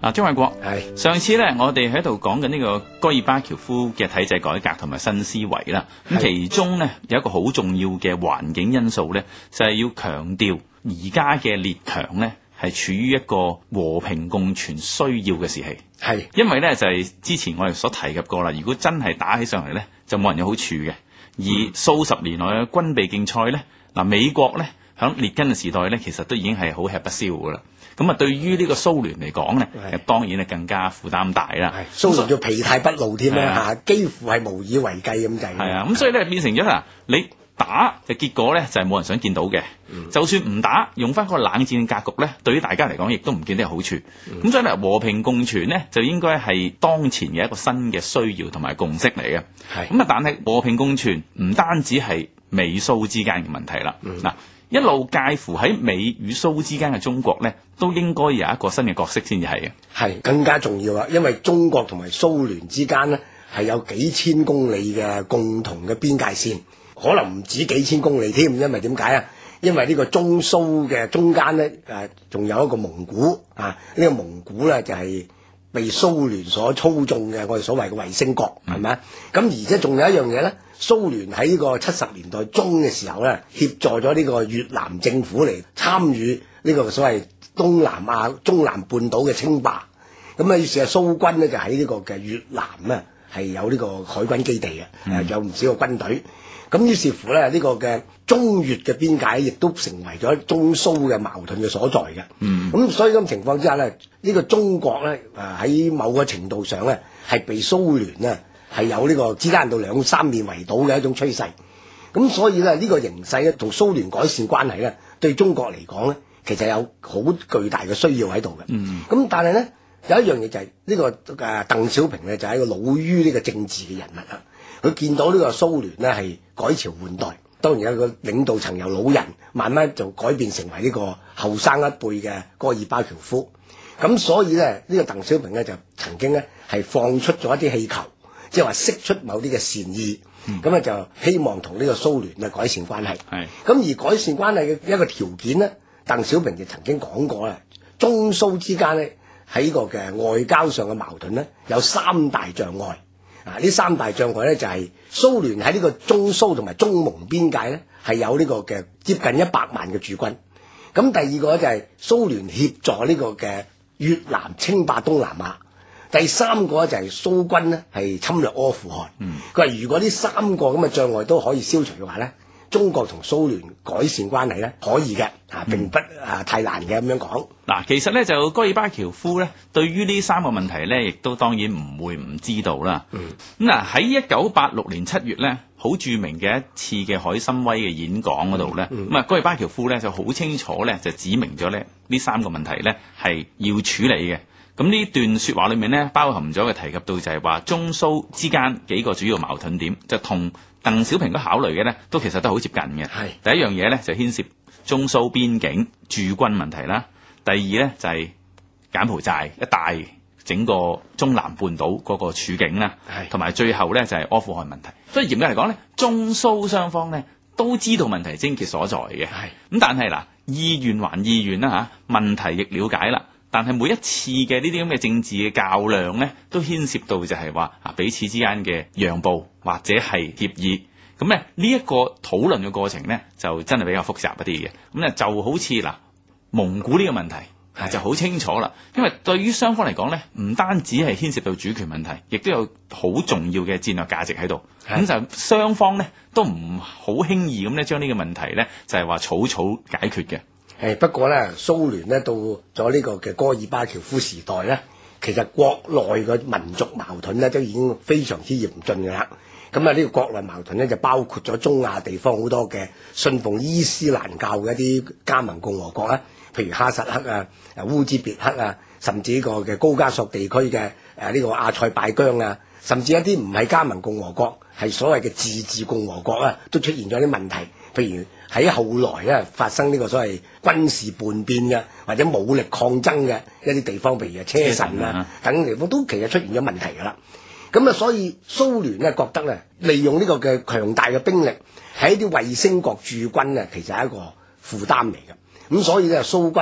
張偉國， 係上次咧，我哋喺度講緊呢個戈爾巴喬夫嘅體制改革同埋新思維啦。咁其中咧有一個好重要嘅環境因素咧，就係要強調而家嘅列強咧係處於一個和平共存需要嘅時期。 係因為咧就係之前我哋所提及過啦，如果真係打起上嚟咧，就冇人有好處嘅。而數十年來嘅軍備競賽咧，嗱美國咧響列根嘅時代咧，其實都已經係好吃不消噶啦。咁啊，對於呢個蘇聯嚟講咧，當然係更加負擔大啦。 蘇聯叫疲態不露添啦嚇，幾乎係無以為繼咁滯。 係啊，咁所以咧變成咗嗱，你打嘅結果咧就係冇人想見到嘅。就算唔打，用翻個冷戰格局咧，對於大家嚟講亦都唔見得有好處。咁所以咧和平共存咧，就應該係當前嘅一個新嘅需要同埋共識嚟嘅。咁啊，但係和平共存唔單止係美蘇之間嘅問題啦。嗱。一路介乎喺美與蘇之間嘅中國咧，都應該有一個新嘅角色先至係嘅。 係更加重要啊！因為中國同埋蘇聯之間咧係有幾千公里嘅共同嘅邊界線，可能唔止幾千公里添。因為點解啊？因為呢個中蘇嘅中間咧仲有一個蒙古啊，呢個蒙古咧就係被蘇聯所操縱嘅，我哋所謂嘅衛星國，係咪啊？咁而且仲有一樣嘢咧。蘇聯喺呢個70年代中嘅時候咧，協助咗呢個越南政府嚟參與呢個所謂東南亞中南半島嘅稱霸。咁啊，於是啊蘇軍咧就喺呢個嘅越南咧係有呢個海軍基地嘅，有唔少個軍隊。咁於是乎咧，呢個嘅中越嘅邊界亦都成為咗中蘇嘅矛盾嘅所在嘅。咁所以咁情況之下咧，呢個中國咧喺某個程度上咧係被蘇聯咧係有呢個之間到兩三面圍堵嘅一種趨勢，咁所以咧呢個形勢咧同蘇聯改善關係咧，對中國嚟講咧，其實有好巨大嘅需要喺度嘅。咁但係咧有一樣嘢就係呢個鄧小平咧就係一個老於呢個政治嘅人物啦。佢見到呢個蘇聯咧係改朝換代，當然有個領導層由老人慢慢就改變成為呢個後生一輩嘅戈爾巴喬夫。咁所以咧呢個鄧小平咧就曾經咧係放出咗一啲氣球。即係話釋出某啲嘅善意，咁就希望同呢個蘇聯嘅改善關係。咁而改善關係嘅一個條件咧，鄧小平就曾經講過啦，中蘇之間咧喺個嘅外交上嘅矛盾咧有三大障礙。呢三大障礙咧就係蘇聯喺呢個中蘇同埋中蒙邊界咧係有呢個嘅接近100萬嘅駐軍。咁第二個咧就係蘇聯協助呢個嘅越南稱霸東南亞。第三個就係蘇軍咧係侵略阿富汗。佢話如果呢三個咁嘅障礙都可以消除嘅話咧，中國同蘇聯改善關係咧可以嘅，並不太難嘅咁樣講。 嗱，其實咧就戈爾巴喬夫咧對於呢三個問題咧，亦都當然唔會唔知道啦。咁嗱喺1986年7月咧，好著名嘅一次嘅海參崴嘅演講嗰度咧，咁戈爾巴喬夫咧就好清楚咧就指明咗咧呢三個問題咧係要處理嘅。咁呢段說話裏面咧，包含咗嘅提及到就係話中蘇之間幾個主要矛盾點，就同鄧小平都考慮嘅咧，都其實都好接近嘅。第一樣嘢咧就牽涉中蘇邊境駐軍問題啦，第二咧就係柬埔寨一帶整個中南半島嗰個處境啦，同埋最後咧就係阿富汗問題。所以嚴格嚟講咧，中蘇雙方咧都知道問題症結所在嘅。咁但係嗱，意願還意願啦嚇，問題亦了解啦。但係每一次嘅呢啲咁嘅政治嘅較量咧，都牽涉到就係話彼此之間嘅讓步或者係協議。咁咧呢一個討論嘅過程咧，就真係比較複雜一啲嘅。咁咧就好似蒙古呢個問題就好清楚啦。因為對於雙方嚟講咧，唔單止係牽涉到主權問題，亦都有好重要嘅戰略價值喺度。咁就雙方咧都唔好輕易咁咧將呢個問題咧就係話草草解決嘅。 不過咧，蘇聯咧到咗呢個嘅戈爾巴喬夫時代咧，其實國內嘅民族矛盾咧都已經非常之嚴峻㗎啦。咁呢個國內矛盾咧就包括咗中亞地方好多嘅信奉伊斯蘭教嘅一啲加盟共和國啦，譬如哈薩克啊、烏茲別克啊，甚至呢個嘅高加索地區嘅呢個阿塞拜疆啊，甚至一啲唔係加盟共和國，係所謂嘅自治共和國啊，都出現咗啲問題。譬如喺後來咧發生呢個所謂軍事叛變嘅或者武力抗爭嘅一啲地方，譬如車臣啊等地方都其實出現咗問題㗎啦。咁所以蘇聯咧覺得咧，利用呢個嘅強大嘅兵力喺一啲衛星國駐軍咧，其實係一個負擔嚟嘅。咁所以咧，蘇軍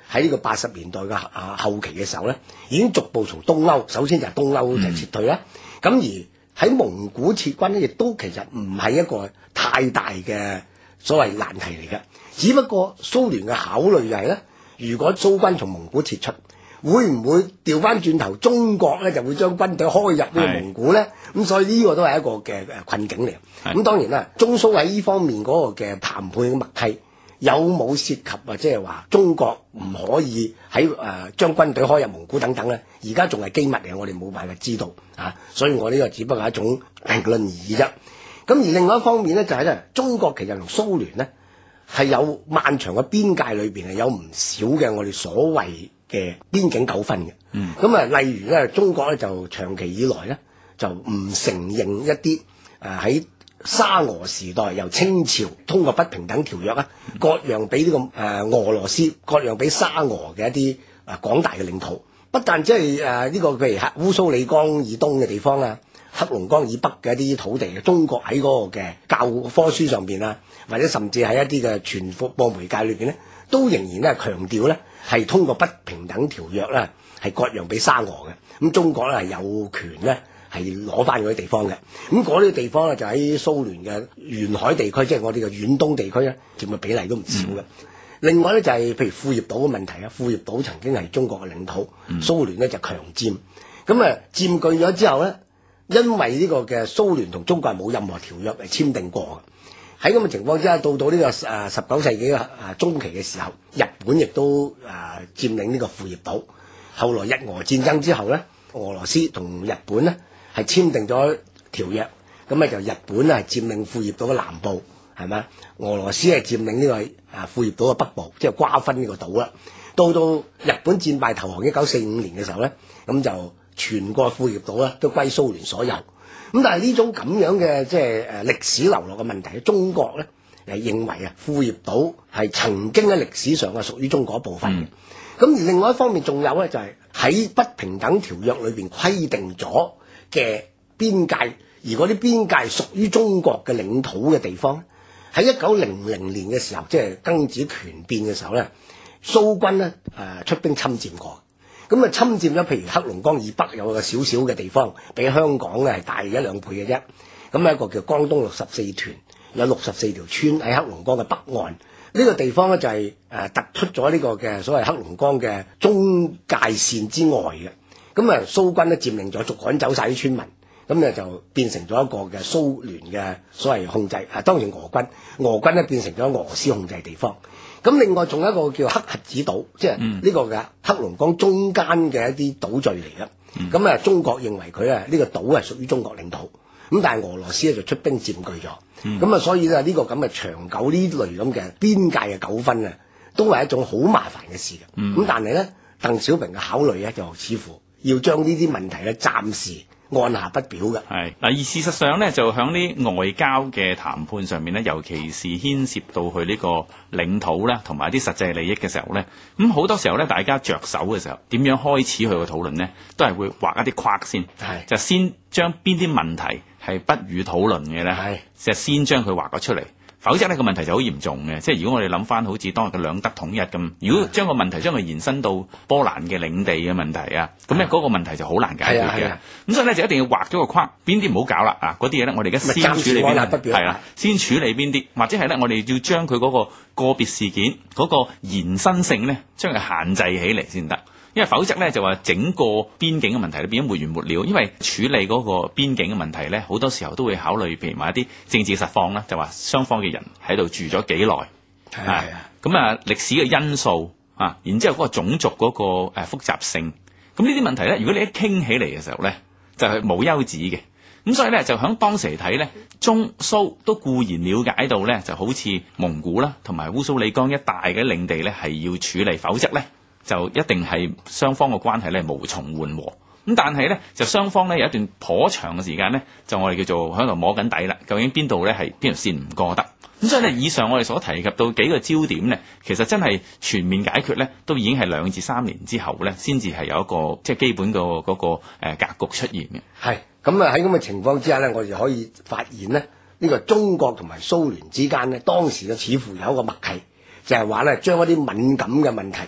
喺呢個80年代嘅後期嘅時候咧，已經逐步從東歐，首先就係東歐就撤退啦。咁而喺蒙古撤軍咧，亦都其實唔係一個太大嘅所謂難題嚟嘅。只不過蘇聯嘅考慮就係咧，如果蘇軍從蒙古撤出，會唔會調翻轉頭中國咧就會將軍隊開入呢個蒙古咧？咁所以呢個都係一個嘅困境嚟。咁當然啦，中蘇喺呢方面嗰個嘅談判嘅默契有冇涉及啊？即係話中國唔可以喺將軍隊開入蒙古等等咧，而家仲係機密嚟，我哋冇辦法知道啊。所以我呢個只不過係一種評論而已啫。咁而另外一方面咧，就係咧，中國其實同蘇聯咧係有漫長嘅邊界裏邊係有唔少嘅我哋所謂嘅邊境糾紛嘅。咁例如咧，中國咧就長期以來咧就唔承認一啲喺沙俄時代由清朝通過不平等條約割讓俾呢個俄羅斯，割讓俾沙俄嘅一啲廣大嘅領土。不但即係呢個譬如烏蘇里江以東嘅地方啊，黑龍江以北嘅一啲土地，中國喺嗰個嘅教科書上邊啊，或者甚至喺一啲嘅傳播媒介裏邊咧，都仍然咧強調咧係通過不平等條約咧係割讓俾沙俄嘅。咁中國咧係有權咧係攞翻嗰啲地方嘅。咁嗰啲地方咧就喺蘇聯嘅沿海地區，即係我哋嘅遠東地區咧，佔嘅比例都唔少嘅。另外咧就係譬如庫頁島嘅問題啊，庫頁島曾經係中國嘅領土，蘇聯咧就強佔。咁佔據咗之後咧，因為呢個嘅蘇聯同中國係冇任何條約嚟簽訂過嘅。喺咁嘅情況之下，到呢個19世紀嘅中期嘅時候，日本亦都佔領呢個庫頁島。後來日俄戰爭之後咧，俄羅斯同日本咧係簽訂咗條約，咁就日本係佔領庫頁島嘅南部，係咪？俄羅斯係佔領呢個庫頁島嘅北部，即係瓜分呢個島啦。到日本戰敗投降1945年嘅時候咧，咁就全個庫頁島咧都歸蘇聯所有。咁但係呢種咁樣嘅即係歷史流落嘅問題，中國咧認為庫頁島係曾經喺歷史上係屬於中國一部分嘅。咁而另外一方面仲有咧，就係喺不平等條約裏邊規定咗嘅邊界，而嗰啲邊界屬於中國嘅領土嘅地方，喺1900年嘅時候，即係庚子權變嘅時候咧，蘇軍咧出兵侵佔過。咁侵佔咗譬如黑龍江以北有個小小嘅地方，比香港咧係大1-2倍嘅啫。咁一個叫江東64團，有64條村喺黑龍江嘅北岸。呢個地方咧就係突出咗呢個嘅所謂黑龍江嘅中界線之外嘅。咁蘇軍咧佔領咗，逐趕走晒啲村民，咁就變成咗一個嘅蘇聯嘅所謂控制。當然俄軍咧變成咗俄羅斯控制地方。咁另外仲有一個叫黑瞎子島，即係呢個嘅黑龍江中間嘅一啲島嶼嚟嘅。咁中國認為佢呢個島係屬於中國領土，咁但係俄羅斯咧就出兵佔據咗。咁所以咧呢個咁嘅長久呢類咁嘅邊界嘅糾紛啊，都係一種好麻煩嘅事嘅。咁但係咧，鄧小平嘅考慮咧就似乎要將呢啲問題咧暫時按下不表嘅。 係嗱，而事實上咧，就響啲外交嘅談判上面咧，尤其是牽涉到佢呢個領土咧，同埋啲實際利益嘅時候咧，咁好多時候咧，大家着手嘅時候，點樣開始去個討論咧，都係會畫一啲框先，就先將邊啲問題係不予討論嘅咧，就先將佢畫咗出嚟。否則呢個問題就好嚴重嘅，即係如果我哋諗翻好似當日嘅兩德統一咁，如果將個問題將佢延伸到波蘭嘅領地嘅問題啊，咁咧嗰個問題就好難解決嘅。咁所以咧就一定要畫咗個框，邊啲唔好搞啦啊！嗰啲嘢咧我哋而家先處理邊啲，係啦，先處理邊啲，或者係咧我哋要將佢嗰個個別事件嗰個延伸性咧，將佢限制起嚟先得。因為否則咧就話整個邊境嘅問題咧變咗沒完沒了，因為處理嗰個邊境嘅問題咧，好多時候都會考慮譬如話一啲政治實況啦，就話雙方嘅人喺度住咗幾耐，咁歷史嘅因素啊，然之後嗰個種族嗰個複雜性，咁呢啲問題咧，如果你一傾起嚟嘅時候咧，就係無休止嘅。咁所以咧就響當時嚟睇咧，中蘇都固然了解到咧，就好似蒙古啦同埋烏蘇里江一帶嘅領地咧係要處理，否則咧就一定係雙方嘅關係咧無從緩和。咁但係咧就雙方咧有一段頗長嘅時間咧，就我哋叫做喺度摸緊底啦。究竟邊度咧係邊條線唔過得？咁所以咧以上我哋所提及到幾個焦點咧，其實真係全面解決咧，都已經係2至3年之後咧，先至係有一個即係基本嗰個格局出現嘅。 係咁喺咁嘅情況之下咧，我哋可以發現咧，呢個中國同埋蘇聯之間咧，當時嘅似乎有一個默契，就係話咧將一啲敏感嘅問題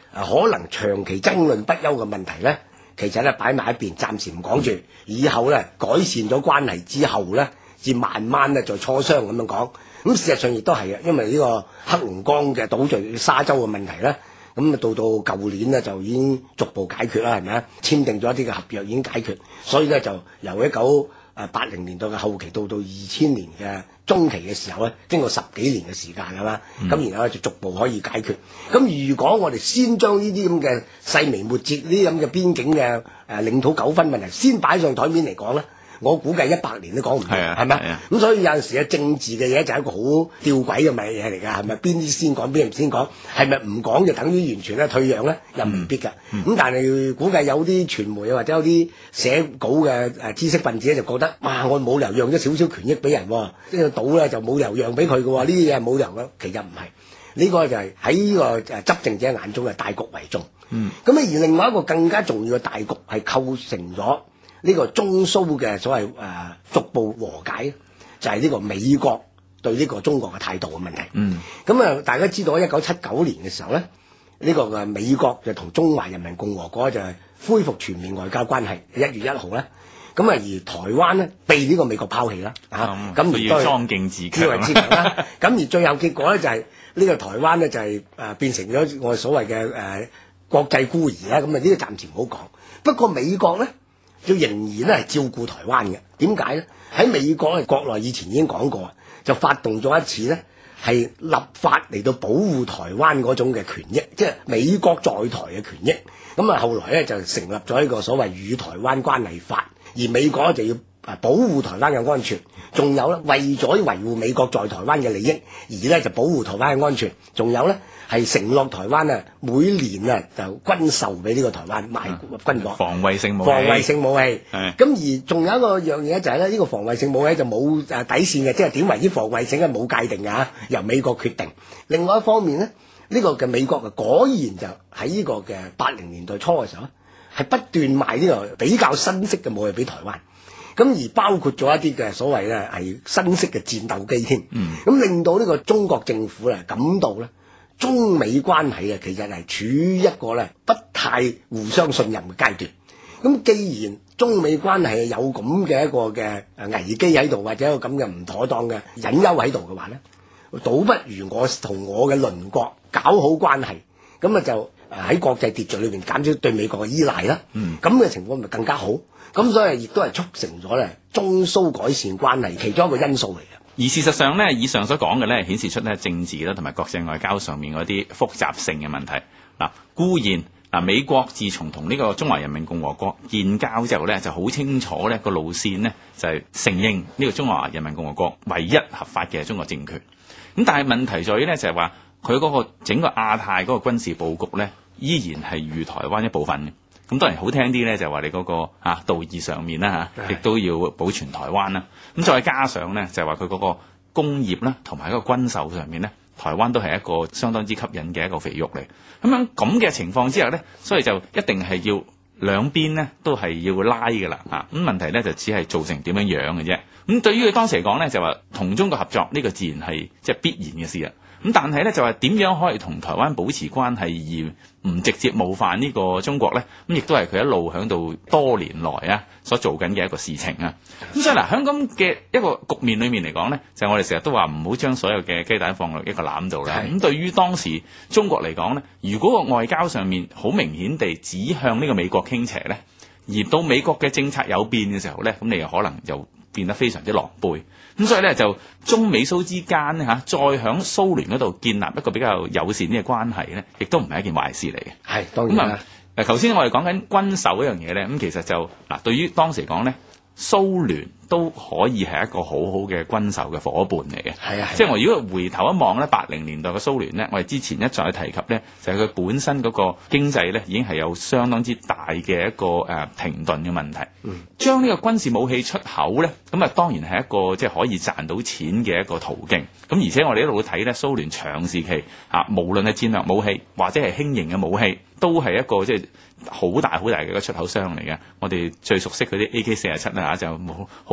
可能長期爭論不休嘅問題咧，其實咧擺埋一邊，暫時唔講住，以後咧改善咗關係之後咧，至慢慢咧再磋商咁樣講。咁事實上亦都係啊，因為呢個黑龍江嘅島嶼沙洲嘅問題咧，咁到舊年咧就已經逐步解決啦，係咪啊？簽訂咗一啲嘅合約已經解決，所以咧就由1980年代嘅後期到2000年嘅中期嘅時候咧，經過10幾年嘅時間係嘛，咁然後咧就逐步可以解決。咁如果我哋先將呢啲咁嘅細微末節呢啲咁嘅邊境嘅領土糾紛問題先擺上台面嚟講咧，我估計100年都講唔到，係咪？咁所以有陣時嘅政治嘅嘢就係一個好吊詭嘅嘢嚟㗎，係咪？邊啲先講，邊啲唔先講？係咪唔講就等於完全咧退讓咧？又未必㗎。咁但係估計有啲傳媒或者有啲寫稿嘅知識分子咧就覺得，哇！我冇理由讓咗少少權益俾人喎，呢個島咧就冇理由讓俾佢嘅喎，呢啲嘢冇理由嘅。其實唔係，呢個就係喺呢個執政者眼中嘅大局為重。咁而另外一個更加重要嘅大局係構成咗呢個中蘇嘅所謂逐步和解，就係呢個美國對呢個中國嘅態度嘅問題。咁大家知道1979年嘅時候咧，呢個嘅美國就同中華人民共和國就係恢復全面外交關係，1月1號咧。咁而台灣咧被呢個美國拋棄啦，咁而要莊敬自強啦。咁而最後結果咧就係呢個台灣咧就係變成咗我哋所謂嘅國際孤兒啦。咁呢個暫時唔好講。不過美國咧，就仍然咧係照顧台灣嘅。點解咧？喺美國國內以前已經講過，就發動咗一次咧，係立法嚟到保護台灣嗰種嘅權益，即係美國在台嘅權益。咁後來咧就成立咗一個所謂與台灣關係法，而美國就要保護台灣嘅安全，仲有咧為咗維護美國在台灣嘅利益，而咧就保護台灣嘅安全，仲有咧係承諾台灣每年就軍售俾呢個台灣賣軍火， 防衛性武器。咁而仲有一個樣嘢就係咧，呢個防衛性武器就冇底線嘅，即係點為之防衛性冇界定㗎，由美國決定。另外一方面咧，呢個嘅美國果然就喺呢個嘅80年代初嘅時候咧，係不斷賣呢個比較新式嘅武器俾台灣。咁而包括咗一啲嘅所謂咧係新式嘅戰鬥機添，咁令到呢個中國政府咧感到咧中美關係其實係處於一個咧不太互相信任嘅階段。咁既然中美關係有咁嘅一個嘅危機喺度，或者有咁嘅唔妥當嘅隱憂喺度嘅話咧，倒不如我同我嘅鄰國搞好關係，咁就喺國際秩序裏邊減少對美國嘅依賴啦。咁嘅情況咪更加好。咁所以亦都係促成咗咧中蘇改善關係其中一個因素嚟嘅。 而事實上咧，以上所講嘅咧，顯示出咧政治啦同埋國際外交上面嗰啲複雜性嘅問題。固然美國自從同呢個中華人民共和國建交之後咧，就好清楚咧個路線呢，就係承認呢個中華人民共和國唯一合法嘅中國政權。咁但係問題在於咧，就係話佢嗰個整個亞太嗰個軍事佈局咧，依然係與台灣一部分嘅。咁當然好聽啲咧，就係話你嗰個道義上面啦亦都要保存台灣啦。咁再加上咧，就係話佢嗰個工業啦，同埋嗰個軍售上面咧，台灣都係一個相當之吸引嘅一個肥肉嚟。咁嘅情況之下咧，所以就一定係要兩邊咧都係要拉㗎啦。咁問題咧就只係做成點樣嘅啫。咁對於佢當時嚟講咧，就話同中國合作呢個自然係即係必然嘅事啦。咁但係咧就話點樣可以同台灣保持關係而唔直接冒犯呢個中國咧？咁亦都係佢一路響度多年來所做緊嘅一個事情啊。咁所以喺咁嘅一個局面裏面嚟講咧，就係我哋成日都話唔好將所有嘅雞蛋放落一個籃度啦。咁對於當時中國嚟講咧，如果個外交上面好明顯地指向呢個美國傾斜咧，而到美國嘅政策有變嘅時候咧，咁你又可能就變得非常之狼狽。咁所以咧就中美蘇之間咧再響蘇聯嗰度建立一個比較友善啲嘅關係咧，亦都唔係一件壞事嚟嘅。 係當然啦。 頭先我哋講緊軍售一樣嘢咧，咁其實就對於當時嚟講咧，蘇聯都可以係一個好好嘅軍售嘅伙伴嚟嘅。即係我如果回頭一望咧，80年代嘅蘇聯咧，我哋之前一再提及咧，就係佢本身嗰個經濟咧已經係有相當之大嘅一個停頓嘅問題。將呢個軍事武器出口咧，咁當然係一個即係可以賺到錢嘅一個途徑。咁而且我哋一路睇咧，蘇聯長時期無論係戰略武器或者係輕型嘅武器，都係一個即係好大好大嘅一個出口商嚟嘅。我哋最熟悉嗰啲 AK-47就好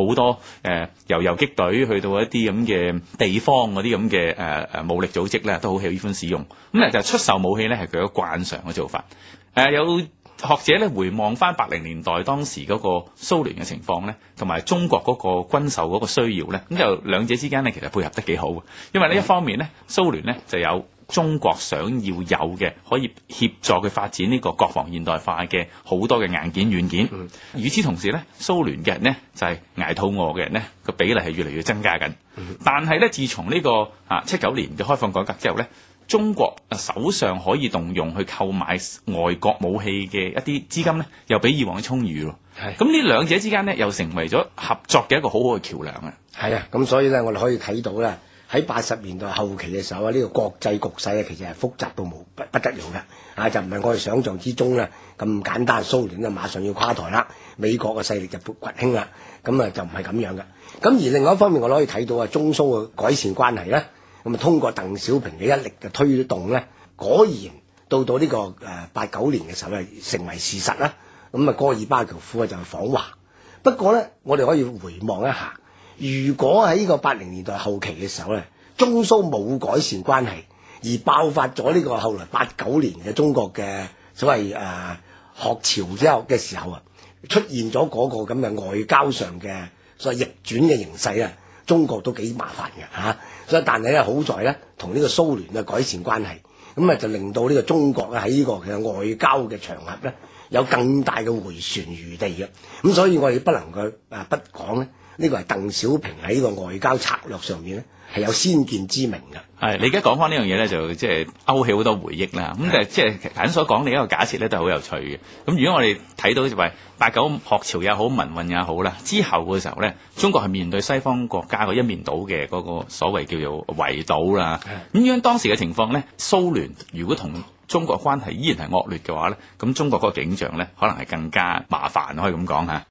好多由游擊隊去到一啲咁嘅地方嗰啲咁嘅武力組織咧，都好喜歡使用。咁就出售武器咧係佢一個慣常嘅做法。有學者咧回望翻80年代當時嗰個蘇聯嘅情況咧，同埋中國嗰個軍售嗰個需要咧，咁就兩者之間咧其實配合得幾好嘅。因為呢一方面咧，蘇聯咧就有中國想要有嘅可以協助佢發展呢個國防現代化嘅好多嘅硬件軟件。與此同時咧，蘇聯嘅人呢就係捱肚餓嘅人呢個比例係越嚟越增加緊。但係咧，自從呢個79年嘅開放改革之後咧，中國手上可以動用去購買外國武器嘅一啲資金咧，又比以往充裕咯。咁呢兩者之間咧，又成為咗合作嘅一個好好嘅橋梁啊。 係啊，咁所以咧，我哋可以睇到咧，喺80年代後期嘅時候啊，呢個國際局勢咧，其實係複雜到不得了嘅，就唔係我哋想象之中咧咁簡單。蘇聯啊，馬上要垮台啦，美國嘅勢力就崛興啦，咁啊就唔係咁樣嘅。咁而另外一方面，我哋可以睇到啊，中蘇嘅改善關係咧。咁啊，通過鄧小平嘅一力嘅推動咧，果然到呢個89年嘅時候咧，成為事實啦。咁啊，戈爾巴喬夫就訪華。不過咧，我哋可以回望一下，如果喺呢個80年代後期嘅時候咧，中蘇冇改善關係，而爆發咗呢個後來89年嘅中國嘅所謂學潮之後嘅時候啊，出現咗嗰個咁嘅外交上嘅所謂逆轉嘅形勢啊。中國都幾麻煩嘅所以但係咧好在咧，同呢個蘇聯嘅改善關係，咁就令到呢個中國咧喺呢個嘅外交嘅場合咧有更大嘅迴旋餘地嘅。咁所以我哋不能夠不講咧，呢個係鄧小平喺呢個外交策略上面咧係有先見之明嘅。係你而家講翻呢樣嘢咧，就即係勾起好多回憶啦。咁但係即係頭所講你一個假設咧，都係好有趣嘅。咁如果我哋睇到就係89學潮也好，民運也好啦，之後嘅時候咧，中國係面對西方國家個一面倒嘅嗰個所謂叫做圍堵啦。咁樣當時嘅情況咧，蘇聯如果同中國關係依然係惡劣嘅話咧，咁中國嗰個景象咧，可能係更加麻煩，可以咁講嚇。